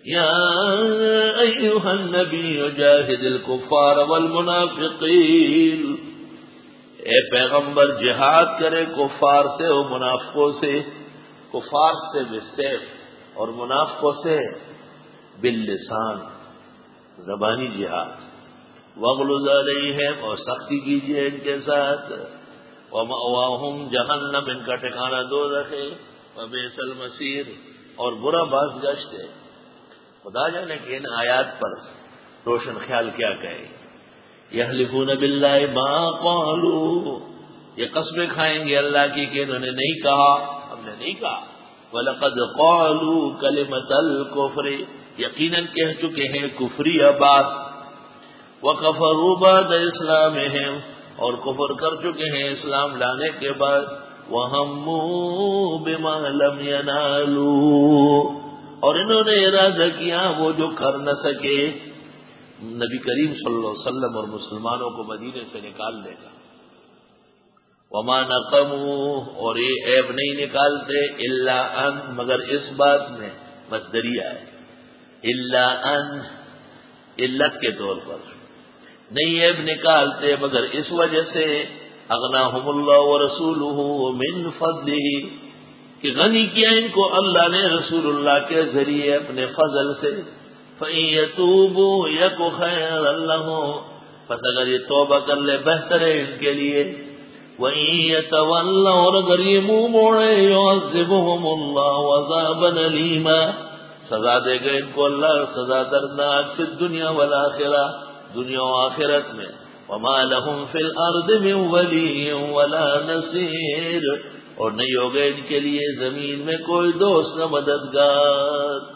یا ایھا النبی جاہد الکفار والمنافقین، اے پیغمبر جہاد کرے کفار سے اور منافقوں سے، کفار سے بالسیف اور منافقوں سے باللسان، زبانی جہاد، واغلظ علیہم، اور سختی کیجیے ان کے ساتھ، ومأواہم جہنم، ان کا ٹھکانہ دوزخ ہے، وبئس المصیر، اور برا باز گشت ہے۔ خدا جانے کہ ان آیات پر روشن خیال کیا کہے۔ یحلفون باللہ ما قالوا، یہ قسمیں کھائیں گے اللہ کی کہ انہوں نے نہیں کہا، ہم نے نہیں کہا۔ وَلَقَدْ قَالُوا كَلِمَةَ الْكُفْرِ، یقیناً کہہ چکے ہیں کفری بات، وَكَفَرُوا بَعْدَ إِسْلَامِهِمْ، اور کفر کر چکے ہیں اسلام لانے کے بعد، وَهَمُّوا بِمَا لَمْ يَنَالُوا، اور انہوں نے ارادہ کیا وہ جو کر نہ سکے۔ نبی کریم صلی اللہ علیہ وسلم اور مسلمانوں کو مدینے سے نکال دے گا۔ وما نقموا، اور یہ عیب نہیں نکالتے، الا ان، مگر اس بات میں مصدریہ ہے، الا ان، علت کے طور پر نہیں عیب نکالتے مگر اس وجہ سے، اغناہم اللہ ورسولہ من فضلہ، کہ غنی کیا ان کو اللہ نے رسول اللہ کے ذریعے اپنے فضل سے۔ فَإِن يَتُوبُوا يَكُ خَيْرًا لَّهُمْ، پس اگر یہ توبہ کر لے بہتر ہے ان کے لیے۔ وَإِن يَتَوَلَّوْا، اور اگر یہ منہ موڑے، يُعَذِّبْهُمُ اللَّهُ عَذَابًا أَلِيمًا، سزا دے گا ان کو اللہ سزا دردناک، فی الدنیا والآخرہ، دنیا و آخرت میں۔ وَمَا لَهُمْ فِي الْأَرْضِ مِن وَلِيٍّ وَلَا نَصِيرٍ، اور نہیں ہوگا ان کے لیے زمین میں کوئی دوست نہ مددگار۔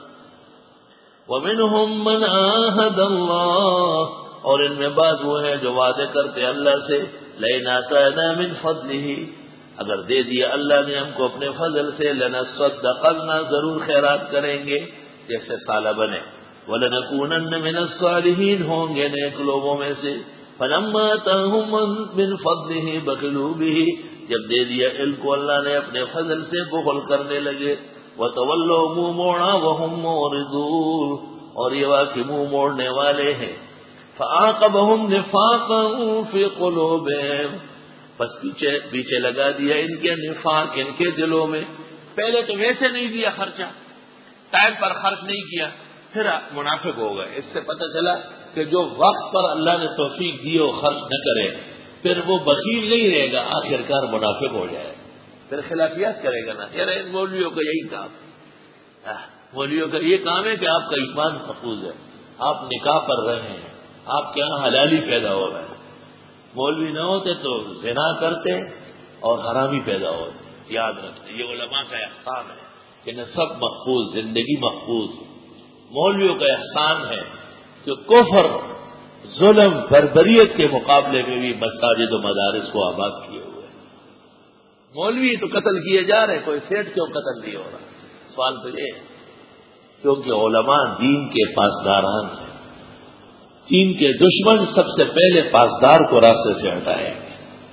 وَمِنْهُمْ مَنْ عَاهَدَ اللَّهَ، اور ان میں بعض وہ ہیں جو وعدے کرتے اللہ سے، لَئِنْ آتَانَا مِنْ فَضْلِهِ، اگر دے دیا اللہ نے ہم کو اپنے فضل سے، لَنَصَّدَّقَنَّ، ضرور خیرات کریں گے، جیسے سالہ بنے، وَلَنَكُونَنَّ مِنَ الصَّالِحِينَ، ہوں گے نیک لوگوں میں سے۔ فَلَمَّا آتَاهُم مِّن فَضْلِهِ بَخِلُوا بِهِ، جب دے دیا ان کو اللہ نے اپنے فضل سے، بخل کرنے لگے۔ وَتَوَلَّوْا، منہ موڑا، وَهُم مُّعْرِضُونَ، اور یہ واقعی منہ موڑنے والے ہیں۔ فَعَاقَبَهُمْ نِفَاقًا فِي قُلُوبِهِمْ، بس پیچھے لگا دیا ان کے نفاق ان کے دلوں میں۔ پہلے تو ویسے نہیں دیا خرچہ، ٹائم پر خرچ نہیں کیا، پھر منافق ہو گئے۔ اس سے پتہ چلا کہ جو وقت پر اللہ نے توفیق دی اور خرچ نہ کرے، پھر وہ بخیل نہیں رہے گا، آخر کار منافق ہو جائے، پھر خلافیات کرے گا نا۔ یار ان مولویوں کا یہی کام، مولویوں کا یہ کام ہے کہ آپ کا ایمان محفوظ ہے، آپ نکاح پر رہے ہیں، آپ کے یہاں حلالی پیدا ہو رہا ہے۔ مولوی نہ ہوتے تو زنا کرتے اور حرامی پیدا ہوتے۔ یاد رکھتے، یہ علماء کا احسان ہے کہ نسب محفوظ، زندگی محفوظ۔ مولویوں کا احسان ہے کہ کفر، ظلم، بربریت کے مقابلے میں بھی مساجد و مدارس کو آباد کیے ہوئے۔ مولوی تو قتل کیے جا رہے، کوئی سیٹ کیوں قتل نہیں ہو رہا؟ سوال تو یہ ہے، کیونکہ علماء دین کے پاسداران ہیں۔ دین کے دشمن سب سے پہلے پاسدار کو راستے سے ہٹائیں گے۔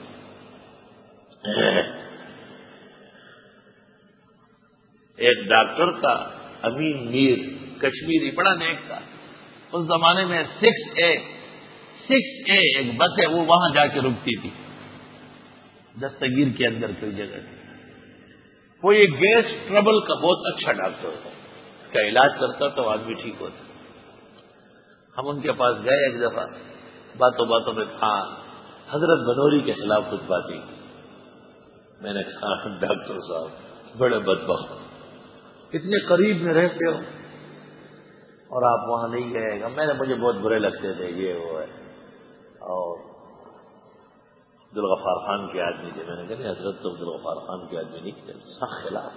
ایک ڈاکٹر تھا امین میر، کشمیری، بڑا نیک تھا۔ اس زمانے میں 6A ایک بس ہے، وہ وہاں جا کے رکتی تھی، دستگیر کے اندر کوئی جگہ تھی۔ وہ یہ گیس ٹربل کا بہت اچھا ڈاکٹر تھا، اس کا علاج کرتا تو آدمی ٹھیک ہوتا۔ ہم ان کے پاس گئے ایک دفعہ، باتوں باتوں میں کہا حضرت بنوری کے خلاف کچھ باتیں کی۔ میں نے کہا ڈاکٹر صاحب بڑے بدبخت، اتنے قریب میں رہتے ہو اور آپ وہاں نہیں گئے گا۔ مجھے بہت برے لگتے تھے، یہ وہ ہے۔ اور عبدالغفار خان کے آدمی تھے، میں نے کہا نہیں حضرت تو عبدالغفار خان کے آدمی نہیں تھے، سخت خلاف۔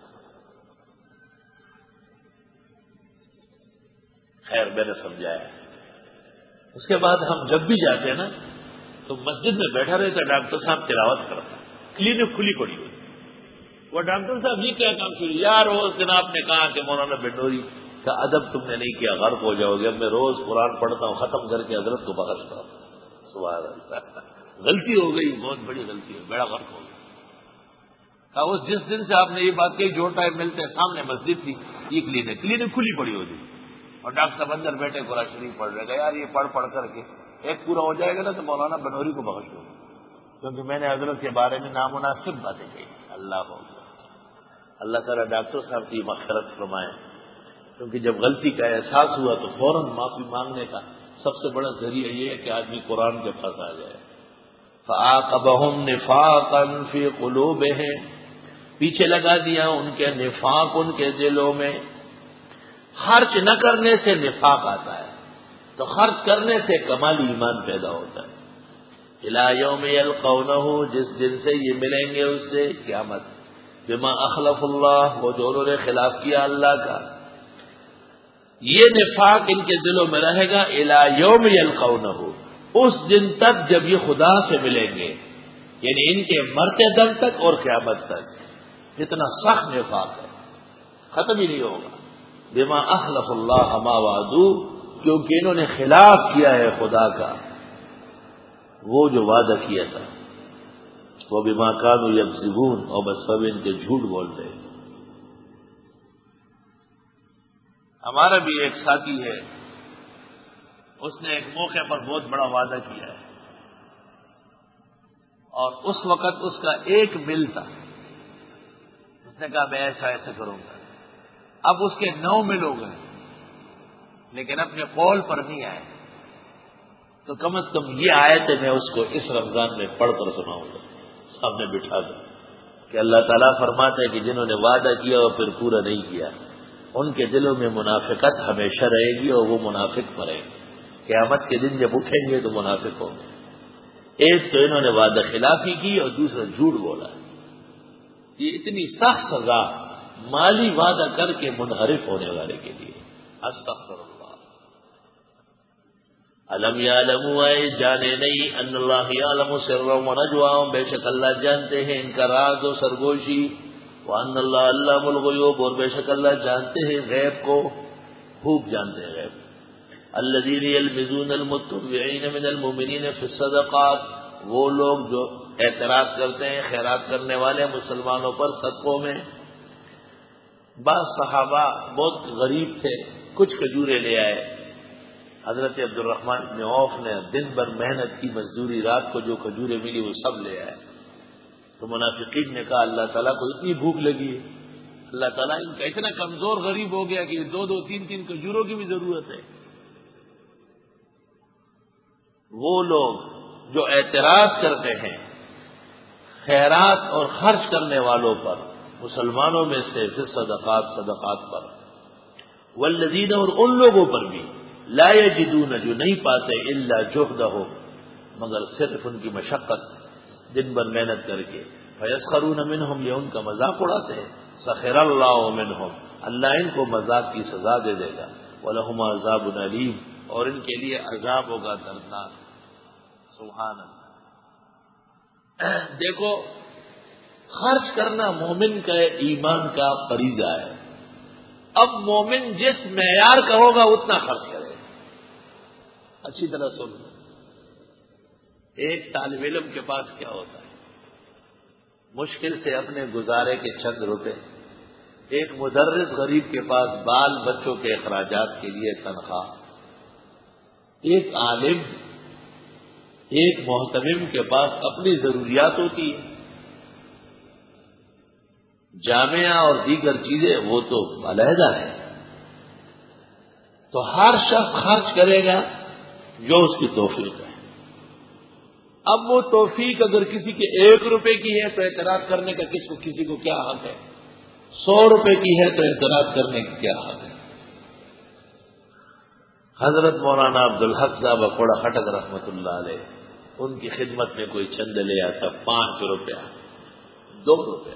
خیر میں نے سمجھایا۔ اس کے بعد ہم جب بھی جاتے ہیں نا تو مسجد میں بیٹھا رہتا ڈاکٹر صاحب تلاوت کرتا، کلینک کھلی پڑی ہوئی۔ وہ ڈاکٹر صاحب یہ کیا کام کیا؟ یار اس دن آپ نے کہا کہ مولانا بنوری کا ادب تم نے نہیں کیا، غرق ہو جاؤ گے۔ اب میں روز قرآن پڑھتا ہوں، ختم کر کے حضرت کو بخشتا ہوں۔ سبحان اللہ، غلطی ہو گئی، بہت بڑی غلطی ہے، بڑا غرق ہو گیا۔ کہا جس دن سے آپ نے یہ بات کہی، جو ٹائم ملتے ہیں سامنے مسجد تھی، یہ کلینک کھلی پڑی ہوتی، اور ڈاکٹر صاحب اندر بیٹھے قرآن شریف پڑھ رہے گا، یار یہ پڑھ کر کے ایک پورا ہو جائے گا نا تو مولانا بنوری کو بخش دوں، کیونکہ میں نے حضرت کے بارے میں نامناسب باتیں کہی۔ اللہ ہو اللہ تعالیٰ ڈاکٹر صاحب کی مغفرت فرمائے، کیونکہ جب غلطی کا احساس ہوا تو فوراً معافی مانگنے کا سب سے بڑا ذریعہ یہ ہے کہ آدمی قرآن کے پاس آ جائے۔ فَعَاقَبَهُمْ نِفَاقًا فِي قُلُوبِهِمْ، پیچھے لگا دیا ان کے نفاق ان کے دلوں میں۔ خرچ نہ کرنے سے نفاق آتا ہے، تو خرچ کرنے سے کمالی ایمان پیدا ہوتا ہے۔ إِلَى يَوْمِ يَلْقَوْنَهُ، جس دن سے یہ ملیں گے اس سے، قیامت، بما اخلف اللہ، وہ جو انہوں نے خلاف کیا اللہ کا، یہ نفاق ان کے دلوں میں رہے گا إِلَى يَوْمِ يَلْقَوْنَهُ، اس دن تک جب یہ خدا سے ملیں گے، یعنی ان کے مرتے دم تک اور قیامت تک۔ اتنا سخت نفاق ہے، ختم ہی نہیں ہوگا۔ بما اخلف اللہ ما وعدو، کیونکہ انہوں نے خلاف کیا ہے خدا کا، وہ جو وعدہ کیا تھا۔ وہ بما كانوا يكذبون، اور بس سب ان کے جھوٹ بولتے ہیں۔ ہمارا بھی ایک ساتھی ہے، اس نے ایک موقع پر بہت بڑا وعدہ کیا ہے، اور اس وقت اس کا ایک مل تھا۔ اس نے کہا میں ایسا ایسا کروں گا۔ اب اس کے 9 مل ہو گئے، لیکن اپنے قول پر نہیں آئے۔ تو کم از کم یہ آیت میں اس کو اس رمضان میں پڑھ کر سناؤں گا، سامنے بٹھا دوں کہ اللہ تعالیٰ فرماتے ہیں کہ جنہوں نے وعدہ کیا اور پھر پورا نہیں کیا، ان کے دلوں میں منافقت ہمیشہ رہے گی اور وہ منافق مریں گے۔ قیامت کے دن جب اٹھیں گے تو منافق ہوں گے۔ ایک تو انہوں نے وعدہ خلافی کی اور دوسرا جھوٹ بولا۔ یہ اتنی سخت سزا مالی وعدہ کر کے منحرف ہونے والے کے لیے۔ استغفر اللہ۔ علم یعلموا، جانے نہیں، ان اللہ یعلم سرهم ونجواهم، بے شک اللہ جانتے ہیں ان کا راز و سرگوشی، وان اللہ علام الغیوب، اور بے شک اللہ جانتے ہیں غیب کو، خوب جانتے ہیں غیب۔ الذین یلمزون المتطوعین من المؤمنین فی الصدقات، وہ لوگ جو اعتراض کرتے ہیں خیرات کرنے والے مسلمانوں پر صدقوں میں۔ بعض صحابہ بہت غریب تھے، کچھ کھجورے لے آئے۔ حضرت عبد الرحمن بن عوف نے دن بھر محنت کی مزدوری، رات کو جو کھجورے ملی وہ سب لے آئے۔ تو منافقین نے کہا اللہ تعالیٰ کو اتنی بھوک لگی ہے، اللہ تعالیٰ ان کا اتنا کمزور غریب ہو گیا کہ 2-2 3-3 کھجوروں کی بھی ضرورت ہے۔ وہ لوگ جو اعتراض کرتے ہیں خیرات اور خرچ کرنے والوں پر، مسلمانوں میں سے پھر صدقات پر، والذین، اور ان لوگوں پر بھی، لا یجدون، جو نہیں پاتے، الا جہدہم، مگر صرف ان کی مشقت، دن بھر محنت کر کے، فیسخرون منہم، یہ ان کا مذاق اڑاتے ہیں، سخر اللہ منہم، اللہ ان کو مذاق کی سزا دے دے گا، ولہم عذاب علیم، اور ان کے لیے عذاب ہوگا دردناک۔ سبحان اللہ۔ دیکھو، خرچ کرنا مومن کا ایمان کا فریضہ ہے۔ اب مومن جس معیار کا ہوگا اتنا خرچ کرے۔ اچھی طرح سن، ایک طالب علم کے پاس کیا ہوتا ہے؟ مشکل سے اپنے گزارے کے چند روپے، ایک مدرس غریب کے پاس بال بچوں کے اخراجات کے لیے تنخواہ، ایک عالم، ایک محتمم کے پاس اپنی ضروریات ہوتی ہے، جامعہ اور دیگر چیزیں وہ تو علیحدہ ہے۔ تو ہر شخص خرچ کرے گا جو اس کی توفیق ہے۔ اب وہ توفیق اگر کسی کے 1 روپے کی ہے تو اعتراض کرنے کا کسی کو کیا حق ہے؟ 100 روپے کی ہے تو اعتراض کرنے کا کیا حق ہے؟ حضرت مولانا عبدالحق صاحب اکوڑا خٹک رحمت اللہ علیہ، ان کی خدمت میں کوئی چند لے آتا 5 روپیہ، 2 روپے،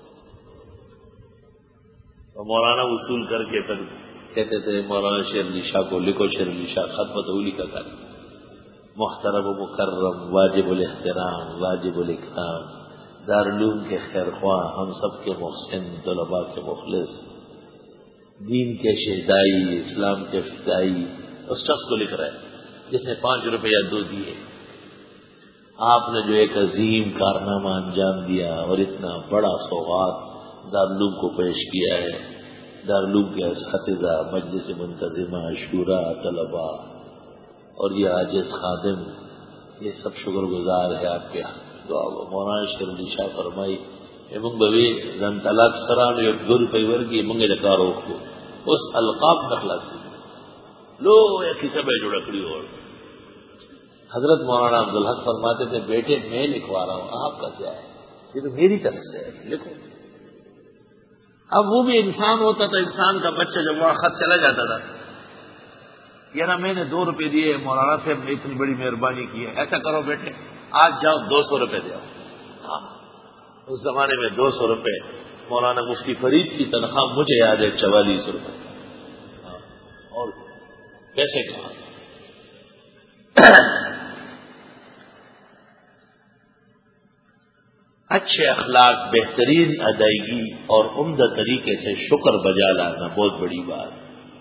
تو مولانا وصول کر کے پھر کہتے تھے مولانا شیر علی شاہ کو لکھو، شیر علی شاہ خدمت اولی کا کر، محترم و مکرم، واجب الاحترام، واجب الاکرام، دارالعلوم کے خیر خواہ، ہم سب کے محسن، طلباء کے مخلص، دین کے شہدائی، اسلام کے فدائی، اس شخص کو لکھ رہا ہے جس نے 5 روپیہ 2 دیے۔ آپ نے جو ایک عظیم کارنامہ انجام دیا اور اتنا بڑا سوغات دارالعلوم کو پیش کیا ہے، دارالعلوم کے اساتذہ، مجلس منتظمہ، شورا، طلباء اور یہ عاجز خادم، یہ سب شکر گزار ہے آپ کے دعا مولانا شیر علی شاہ فرمائی امنگ بوی زن طلاق سران یک گر پیور کی منگے لکارو کو اس القاب نخلاصی لو یا کسی بے جوڑا کری ہو. حضرت مولانا عبدالحق فرماتے تھے بیٹے میں لکھوا رہا ہوں، آپ کا کیا ہے، یہ تو میری طرف سے ہے، لکھو. اب وہ بھی انسان ہوتا تھا، انسان کا بچہ جب وہاں خط چلا جاتا تھا، یہ نا میں نے 2 روپے دیے، مولانا صاحب نے اتنی بڑی مہربانی کی ہے، ایسا کرو بیٹے آج جاؤ 200 روپے دے آؤ. ہاں اس زمانے میں 200 روپے مولانا مفتی فرید کی تنخواہ مجھے یاد ہے 44 روپے. ہاں اور کیسے کہا اچھے اخلاق، بہترین ادائیگی اور عمدہ طریقے سے شکر بجا لانا بہت بڑی بات.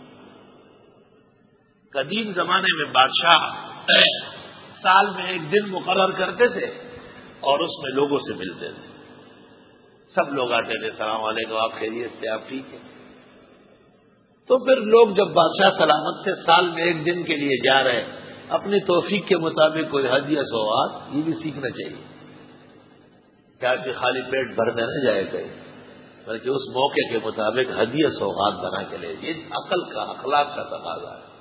قدیم زمانے میں بادشاہ سال میں ایک دن مقرر کرتے تھے اور اس میں لوگوں سے ملتے تھے. سب لوگ آتے تھے، السلام علیکم، آپ خیریت سے، آپ ٹھیک ہیں. تو پھر لوگ جب بادشاہ سلامت سے سال میں ایک دن کے لیے جا رہے ہیں، اپنی توفیق کے مطابق کوئی ہدیہ سوغات یہ بھی سیکھنا چاہیے. کیا کہ خالی پیٹ بھرنے نہ جائے کہیں، بلکہ اس موقع کے مطابق ہدیہ سوغات بنا کے لے. یہ عقل کا، اخلاق کا تقاضا ہے.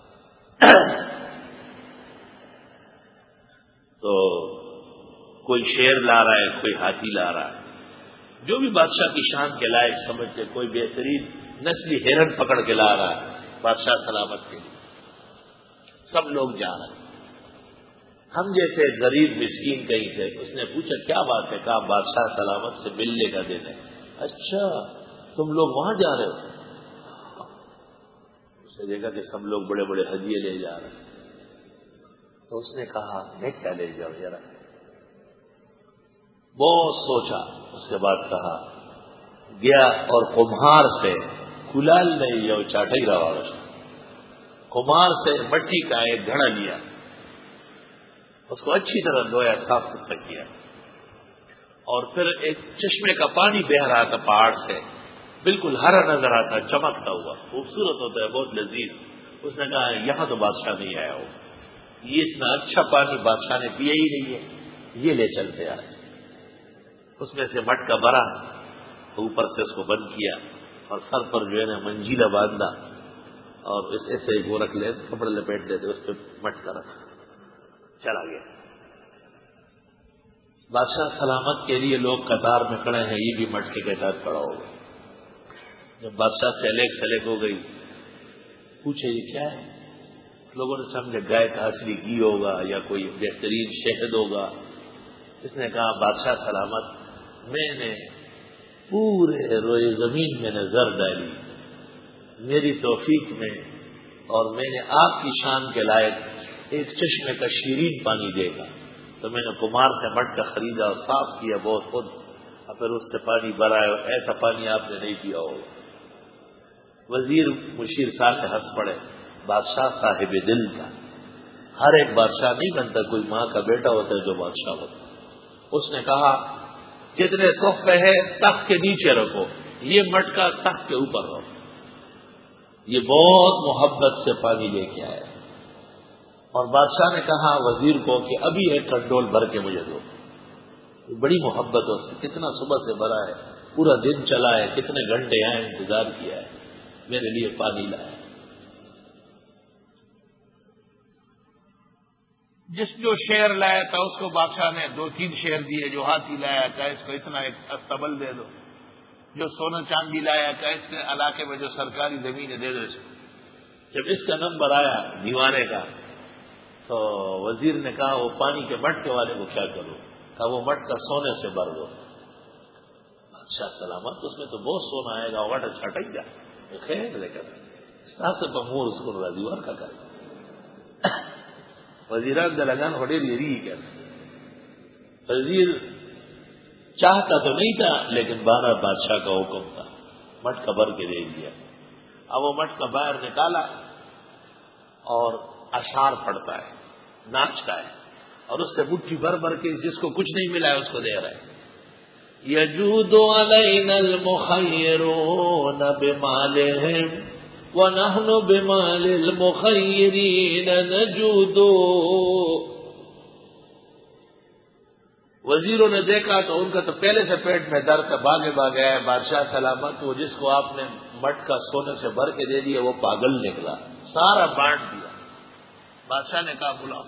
تو کوئی شیر لا رہا ہے، کوئی ہاتھی لا رہا ہے، جو بھی بادشاہ کی شان کے لائق سمجھتے، کوئی بہترین نسلی ہرن پکڑ کے لا رہا ہے بادشاہ سلامت کے لیے. سب لوگ جا رہے ہیں. ہم جیسے غریب مسکین کہیں سے، اس نے پوچھا کیا بات ہے، کہا بادشاہ سلامت سے ملنے کا دن ہے. اچھا تم لوگ وہاں جا رہے ہو؟ اس نے دیکھا کہ سب لوگ بڑے بڑے ہدیے لے جا رہے ہیں. تو اس نے کہا میں کیا لے جاؤں ذرا. بہت سوچا، اس کے بعد کہا گیا اور کمہار سے کلال نہیں یا چاٹا ہی رہا. کمہار سے مٹی کا ایک گھڑا لیا، اس کو اچھی طرح دھویا، صاف ستھرا کیا، اور پھر ایک چشمے کا پانی بہ رہا تھا پہاڑ سے، بالکل ہرا نظر آتا، چمکتا ہوا، خوبصورت ہوتا ہے، بہت لذیذ. اس نے کہا یہاں تو بادشاہ نہیں آیا ہو، یہ اتنا اچھا پانی بادشاہ نے پیا ہی نہیں ہے، یہ لے چلتے آئے. اس میں سے مٹکا بھرا، اوپر سے اس کو بند کیا اور سر پر جو ہے نا منجیلا باندھا اور اس ایسے وہ رکھ لے، کپڑے لپیٹ لیتے، اس پہ مٹکا رکھا، چلا گیا. بادشاہ سلامت کے لیے لوگ قطار میں کھڑے ہیں، یہ بھی مٹکے کے ساتھ کھڑا ہو گیا. جب بادشاہ سلیک ہو گئی، پوچھے یہ کیا ہے؟ لوگوں نے سمجھے گائے کا اصلی گھی ہوگا یا کوئی بہترین شہد ہوگا. اس نے کہا بادشاہ سلامت میں نے پورے روئے زمین میں نظر ڈالی، میری توفیق میں، اور میں نے آپ کی شان کے لائق ایک چشمے کا شیرین پانی دیکھا، تو میں نے کمار سے مٹکا خریدا اور صاف کیا بہت خود، اور پھر اس سے پانی بھرایا. ایسا پانی آپ نے نہیں پیا ہوگا. وزیر مشیر صاحب نے ہنس پڑے. بادشاہ صاحب دل تھا. ہر ایک بادشاہ نہیں بنتا، کوئی ماں کا بیٹا ہوتا ہے جو بادشاہ ہوتا. اس نے کہا جتنے تحفے ہیں تخت کے نیچے رکھو، یہ مٹکا تخت کے اوپر رکھو. یہ بہت محبت سے پانی لے کے آیا. اور بادشاہ نے کہا وزیر کو کہ ابھی ایک کنڈول بھر کے مجھے دو. بڑی محبت اس سے، کتنا صبح سے بھرا ہے، پورا دن چلا ہے، کتنے گھنٹے آئے انتظار کیا ہے، میرے لیے پانی لایا. جس جو شیر لایا تھا اس کو بادشاہ نے 2-3 شیر دیے. جو ہاتھی لایا تھا اس کو اتنا ایک استبل دے دو. جو سونا چاندی لایا تھا اس نے علاقے میں جو سرکاری زمین دے دو. جب اس کا نمبر آیا دیوانے کا تو وزیر نے کہا وہ پانی کے مٹکے والے کو کیا کرو؟ کہا وہ مٹکا سونے سے بھر دو. اچھا سلامت اس میں تو بہت سونا آئے گا، واٹر چھٹا ہی جائے خیر لے کر سے بمور اس کو دیوار کا کر وزیران دلگان ہوٹل یہ کر. وزیر چاہتا تو نہیں تھا لیکن بارہ بادشاہ کا حکم تھا، مٹکا بھر کے دے دیا. اب وہ مٹکا باہر نکالا اور اشعار پڑتا ہے، ناچتا ہے، اور اس سے مٹھی بھر بھر کے جس کو کچھ نہیں ملا ہے اس کو دے رہا ہے. یجود علینا المخیرون بمالہم ونحن بمال المخیرین نجود. وزیروں نے دیکھا تو ان کا تو پہلے سے پیٹ میں درد ہے، بھاگے بھاگے آئے. بادشاہ سلامت، وہ جس کو آپ نے مٹکا سونے سے بھر کے دے دیا وہ پاگل نکلا، سارا بانٹ دیا. بادشاہ نے کہا بلاؤ.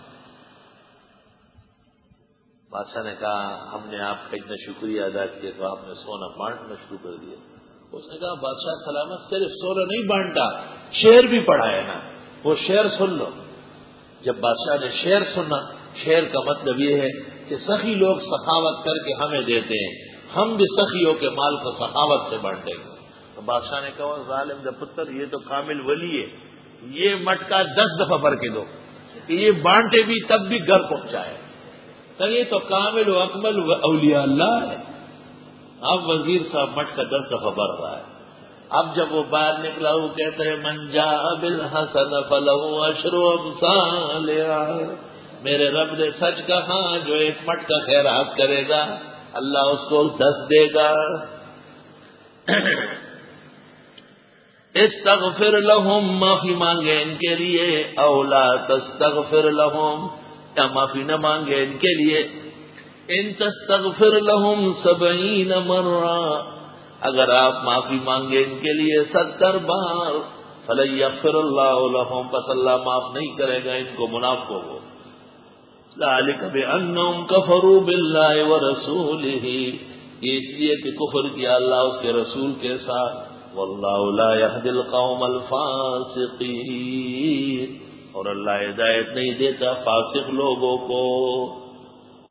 بادشاہ نے کہا ہم نے آپ کا اتنا شکریہ ادا کیا تو آپ نے سونا بانٹنا شروع کر دیا. اس نے کہا بادشاہ سلامت صرف سونا نہیں بانٹا، شعر بھی پڑھا ہے نا، وہ شعر سن لو. جب بادشاہ نے شعر سنا، شعر کا مطلب یہ ہے کہ سخی لوگ سخاوت کر کے ہمیں دیتے ہیں، ہم بھی سخیوں کے مال کو سخاوت سے بانٹیں گے. تو بادشاہ نے کہا ظالم دا پتر، یہ تو کامل ولی ہے، یہ مٹکا 10 دفعہ بھر کے دو کہ یہ بانٹے بھی تب بھی گھر پہنچائے. تو یہ تو کامل و اکمل و اولیاء اللہ ہے. اب وزیر صاحب مٹکا 10 دفعہ بھر رہا ہے. اب جب وہ باہر نکلا وہ کہتے ہیں من جاء بالحسن فلہ عشر امثالہا. میرے رب نے سچ کہا، جو ایک مٹکا خیرات کرے گا اللہ اس کو 10 دے گا. استغفر لهم، معافی مانگے ان کے لیے، او لا تستغفر لهم، یا معافی نہ مانگے ان کے لیے. ان تستغفر لهم 70 مرہ، اگر آپ معافی مانگے ان کے لیے 70 بار، فلن یغفر اللہ لهم، پس اللہ معاف نہیں کرے گا ان کو منافقوں کو. ذالک بانہم کفروا باللہ ورسولہ، یہ اس لیے کہ کفر کیا اللہ اس کے رسول کے ساتھ. واللہ لا یہدی القوم الفاسقین، اور اللہ ہدایت نہیں دیتا فاسق لوگوں کو.